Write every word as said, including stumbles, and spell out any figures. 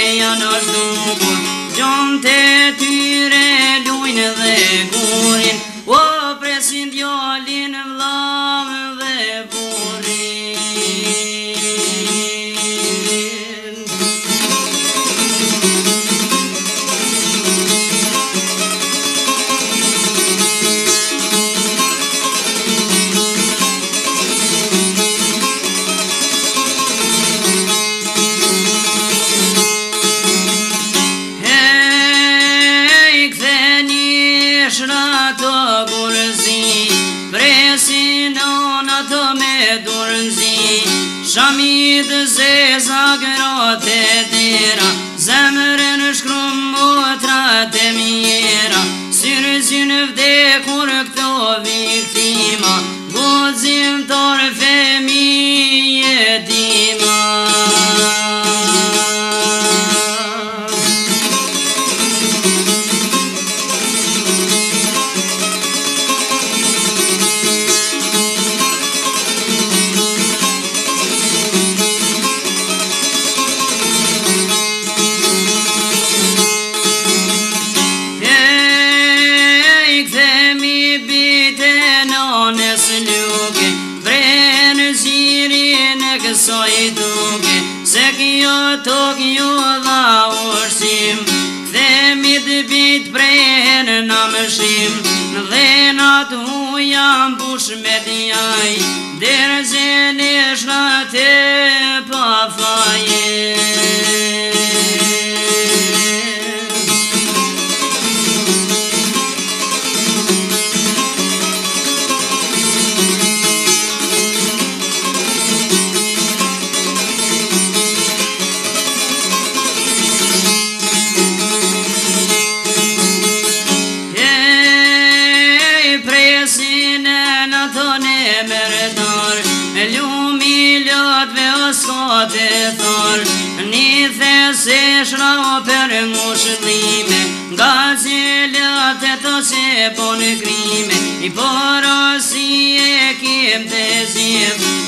janë është dukur, gjonë të tyre lujnë dhe gurin, o presin djallin vllamë dhe burin. Shamit zeza gërat e dera, zemrën shkrum motrat e mjera, syrëzin vdekur këto viktima, gozim tar femi jetima. Se kjo Tokyo dha ursim, kthemit bit prejnë në mëshim, në dhenat huja mbush me djaj, derzen e shrat e pa faje. Një thesë shra për mushlime, nga cilat e të se po në krime, i porosi e kem të zim,